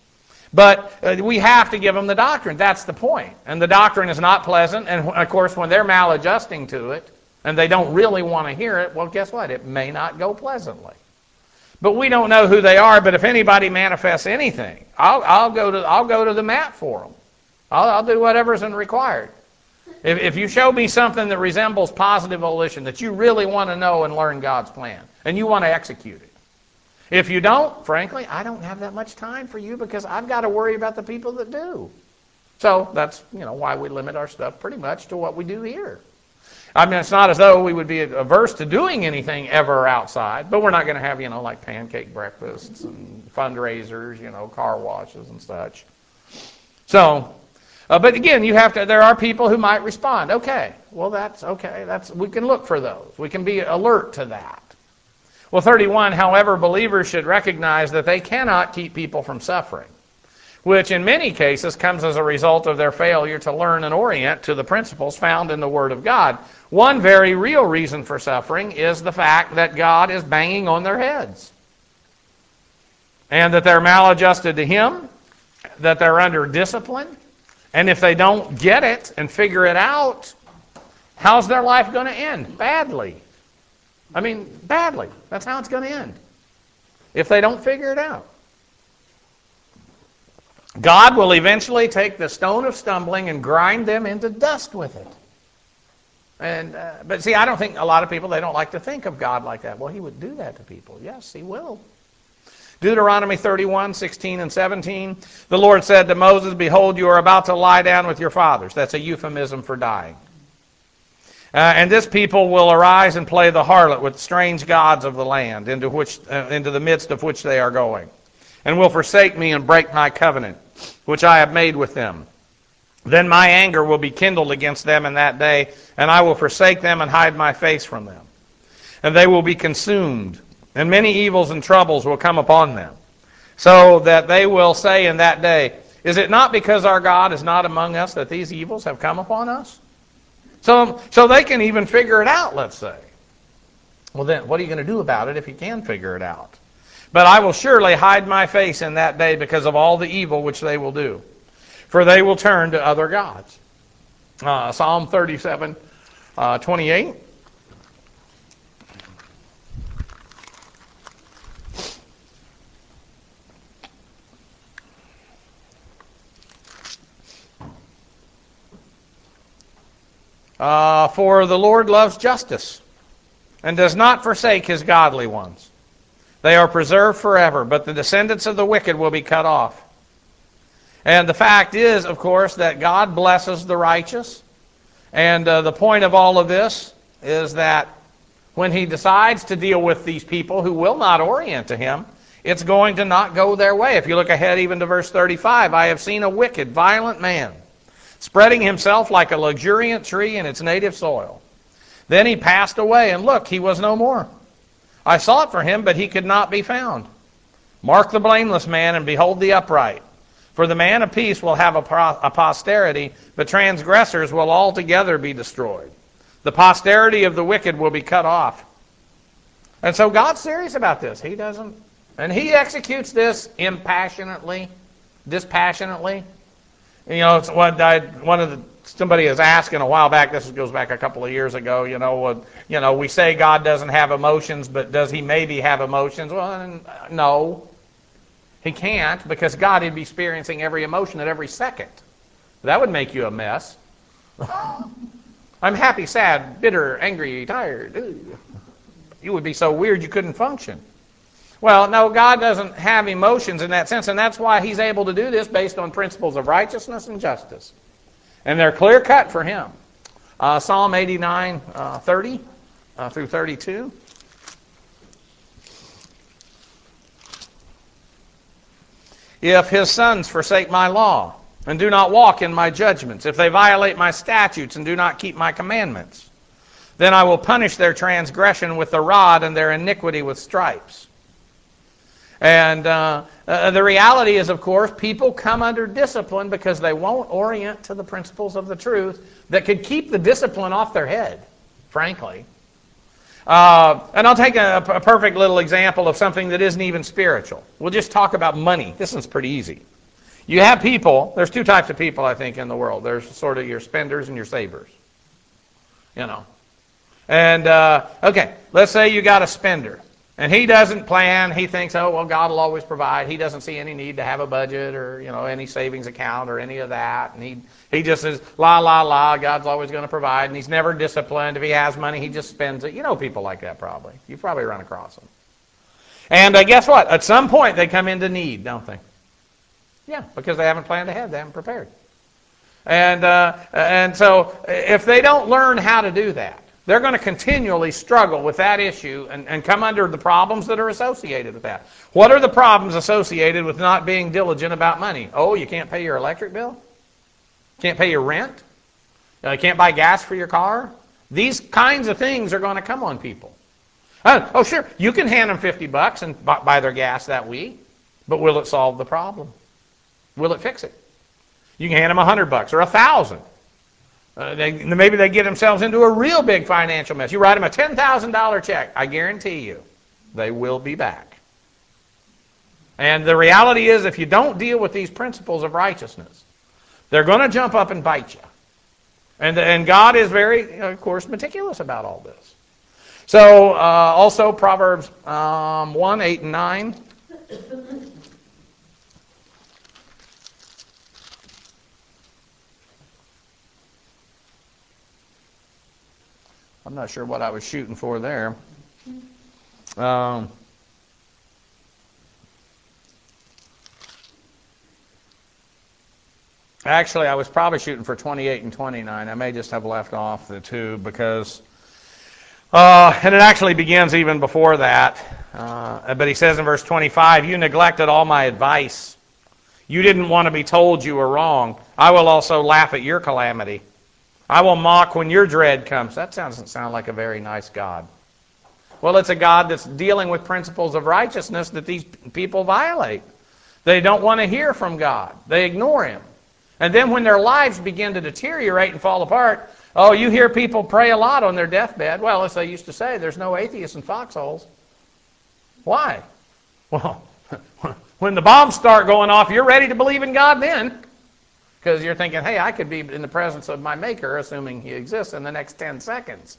But we have to give them the doctrine. That's the point. And the doctrine is not pleasant. And, of course, when they're maladjusting to it and they don't really want to hear it, well, guess what? It may not go pleasantly. But we don't know who they are. But if anybody manifests anything, I'll go to the mat for them. I'll do whatever's required. If you show me something that resembles positive volition, that you really want to know and learn God's plan, and you want to execute it. If you don't, frankly, I don't have that much time for you because I've got to worry about the people that do. So that's why we limit our stuff pretty much to what we do here. I mean, it's not as though we would be averse to doing anything ever outside, but we're not going to have, like pancake breakfasts and fundraisers, car washes and such. So, but again, there are people who might respond. Okay, well, that's okay. We can look for those. We can be alert to that. Well, 31, however, believers should recognize that they cannot keep people from suffering, which in many cases comes as a result of their failure to learn and orient to the principles found in the Word of God. One very real reason for suffering is the fact that God is banging on their heads, and that they're maladjusted to Him, that they're under discipline, and if they don't get it and figure it out, how's their life going to end? Badly. I mean, badly. That's how it's going to end if they don't figure it out. God will eventually take the stone of stumbling and grind them into dust with it. But see, I don't think a lot of people, they don't like to think of God like that. Well, He would do that to people. Yes, He will. Deuteronomy 31, 16 and 17. The Lord said to Moses, "Behold, you are about to lie down with your fathers." That's a euphemism for dying. And this people will arise and play the harlot with strange gods of the land into the midst of which they are going, and will forsake me and break my covenant, which I have made with them. Then my anger will be kindled against them in that day, and I will forsake them and hide my face from them. And they will be consumed, and many evils and troubles will come upon them, so that they will say in that day, "Is it not because our God is not among us that these evils have come upon us?" So they can even figure it out, let's say. Well then, what are you going to do about it if you can figure it out? "But I will surely hide my face in that day because of all the evil which they will do. For they will turn to other gods." Psalm 37, 28. "For the Lord loves justice and does not forsake His godly ones. They are preserved forever, but the descendants of the wicked will be cut off." And the fact is, of course, that God blesses the righteous. And the point of all of this is that when He decides to deal with these people who will not orient to Him, it's going to not go their way. If you look ahead even to verse 35, "I have seen a wicked, violent man, spreading himself like a luxuriant tree in its native soil. Then he passed away, and look, he was no more. I sought for him, but he could not be found. Mark the blameless man, and behold the upright. For the man of peace will have a posterity, but transgressors will altogether be destroyed. The posterity of the wicked will be cut off." And so God's serious about this. He doesn't, and He executes this impassionately, dispassionately. It's somebody was asking a while back. This goes back a couple of years ago. We say God doesn't have emotions, but does He maybe have emotions? Well, no. He can't, because God would be experiencing every emotion at every second. That would make you a mess. I'm happy, sad, bitter, angry, tired. You would be so weird you couldn't function. Well, no, God doesn't have emotions in that sense, and that's why He's able to do this based on principles of righteousness and justice. And they're clear-cut for Him. Psalm 89, 30 through 32. If His sons forsake my law, and do not walk in my judgments, if they violate my statutes and do not keep my commandments, then I will punish their transgression with the rod and their iniquity with stripes. And the reality is, of course, people come under discipline because they won't orient to the principles of the truth that could keep the discipline off their head, frankly. And I'll take a perfect little example of something that isn't even spiritual. We'll just talk about money. This one's pretty easy. You have people, there's two types of people, I think, in the world. There's sort of your spenders and your savers. You know. And, okay, let's say you got a spender. And he doesn't plan. He thinks, oh, well, God will always provide. He doesn't see any need to have a budget or, any savings account or any of that. And he just says, la, la, la, God's always going to provide. And he's never disciplined. If he has money, he just spends it. You know people like that probably. You've probably run across them. And guess what? At some point, they come into need, don't they? Yeah, because they haven't planned ahead. They haven't prepared. And so if they don't learn how to do that, they're going to continually struggle with that issue and come under the problems that are associated with that. What are the problems associated with not being diligent about money? Oh, you can't pay your electric bill? Can't pay your rent? You can't buy gas for your car? These kinds of things are going to come on people. Oh, sure, you can hand them $50 and buy their gas that week, but will it solve the problem? Will it fix it? You can hand them $100 or $1,000. Maybe they get themselves into a real big financial mess. You write them a $10,000 check. I guarantee you, they will be back. And the reality is, if you don't deal with these principles of righteousness, they're going to jump up and bite you. And God is very, of course, meticulous about all this. So, also Proverbs 1, 8, and 9. I'm not sure what I was shooting for there. Actually, I was probably shooting for 28 and 29. I may just have left off the two because, and it actually begins even before that. But he says in verse 25, you neglected all my advice. You didn't want to be told you were wrong. I will also laugh at your calamity. I will mock when your dread comes. That doesn't sound like a very nice God. Well, it's a God that's dealing with principles of righteousness that these people violate. They don't want to hear from God. They ignore Him. And then when their lives begin to deteriorate and fall apart, oh, you hear people pray a lot on their deathbed. Well, as they used to say, there's no atheists in foxholes. Why? Well, when the bombs start going off, you're ready to believe in God then. Because you're thinking, hey, I could be in the presence of my Maker, assuming He exists, in the next 10 seconds.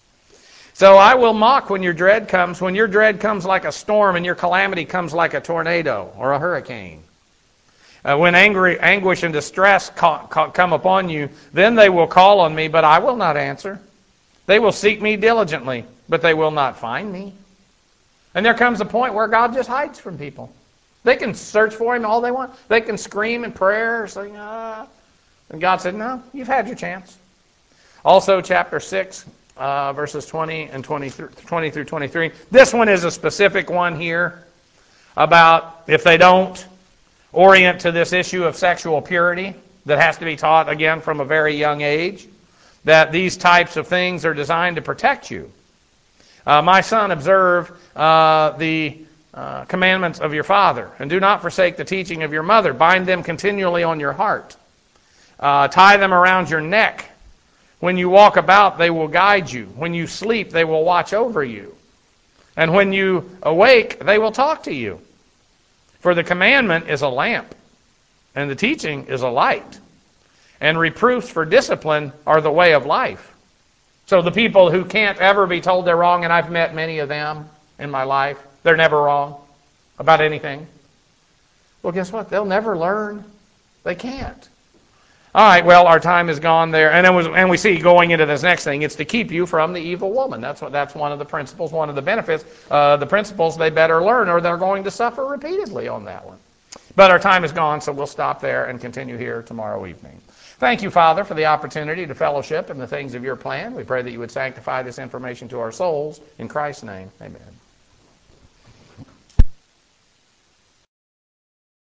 So I will mock when your dread comes like a storm and your calamity comes like a tornado or a hurricane. When anguish and distress come upon you, then they will call on me, but I will not answer. They will seek me diligently, but they will not find me. And there comes a point where God just hides from people. They can search for Him all they want. They can scream in prayer, saying, And God said, no, you've had your chance. Also, chapter 6, verses 20 through 23. This one is a specific one here about if they don't orient to this issue of sexual purity that has to be taught, again, from a very young age, that these types of things are designed to protect you. My son, observe the commandments of your father, and do not forsake the teaching of your mother. Bind them continually on your heart. Tie them around your neck. When you walk about, they will guide you. When you sleep, they will watch over you. And when you awake, they will talk to you. For the commandment is a lamp, and the teaching is a light. And reproofs for discipline are the way of life. So the people who can't ever be told they're wrong, and I've met many of them in my life, they're never wrong about anything. Well, guess what? They'll never learn. They can't. All right, well, our time is gone there. And we see going into this next thing, it's to keep you from the evil woman. That's one of the principles, one of the benefits. The principles they better learn, or they're going to suffer repeatedly on that one. But our time is gone, so we'll stop there and continue here tomorrow evening. Thank you, Father, for the opportunity to fellowship in the things of your plan. We pray that you would sanctify this information to our souls. In Christ's name, amen.